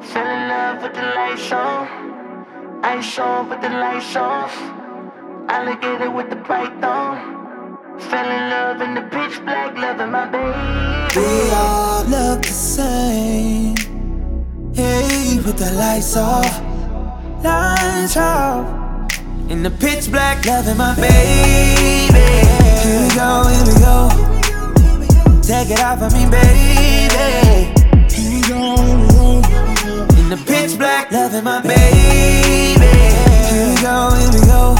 Fell in love with the lights on. Ice on with the lights off. Alligator with the python. Fell in love in the pitch black, loving my baby. We all look the same. Hey, with the lights off. Lights off. In the pitch black, loving my baby. Here we go, here we go. Take it off of me, baby. Here we go, here we go. In the pitch black, loving my baby. Here we go, here we go.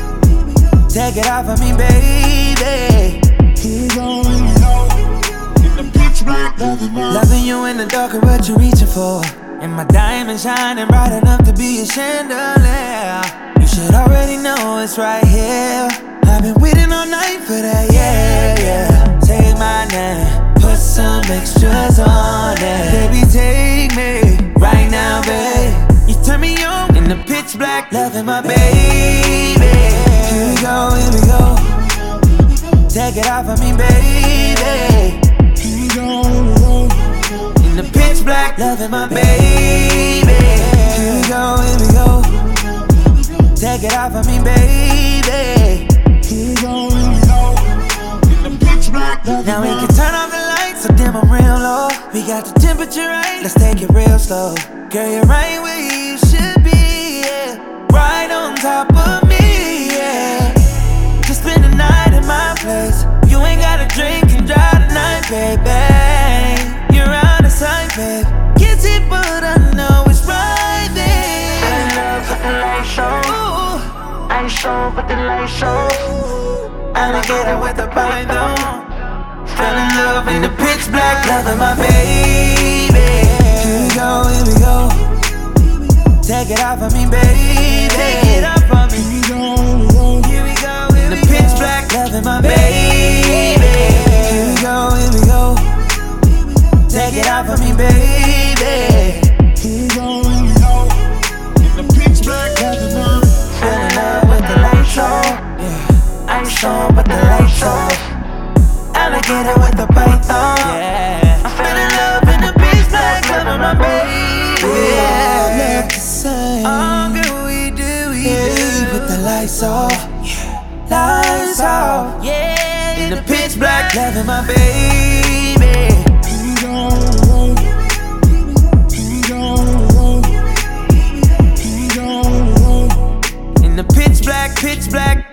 Take it off of me, baby. Here we go, here we go. In the pitch black, loving you in the dark, what you reaching for? And my diamond shining bright enough to be a chandelier. You should already know it's right here. I've been waiting all night for that, yeah, yeah. Say my name, put some extras on it. Baby, take me right now, babe. You turn me on in the pitch black, loving my baby. Here we go, here we go. Take it off of me, baby. Here we go, here we go. In the pitch black, loving my baby. Here we go, here we go. Take it off of me, baby. Here we go, here we go. In the pitch black, now we can turn off the lights, so dim I'm real low. We got the temperature right, let's take it real slow. Girl, you're right where you should be, yeah. Right on top of me, yeah. Just spend the night in my place. You ain't gotta drink and drive tonight, baby. You're out of sight, babe. Can't see, but I know it's right there. Fell in love with the lights on. Ice on with the lights off. Alligator with the python. Fell in love in the pitch black, loving my baby. Here we go, here we go. Take it off of me, baby. Take it off of me. Here we go, here we go. Here we go, in the pitch black, loving my baby. Here we go, here we go. Take it off of me, baby. Here we go, here we go. In the pitch black, loving my baby. Fell in love with the lights on. Ice on with the lights off. Alligator with the python. Yeah. I fell in love in the pitch black, loving my baby. We all look the same. All good we do, we do. With the lights off, lights off. Yeah, In the pitch black, loving my baby. Here we go, here we go. Here we go, here we go. Here we go, here we go. In the pitch black,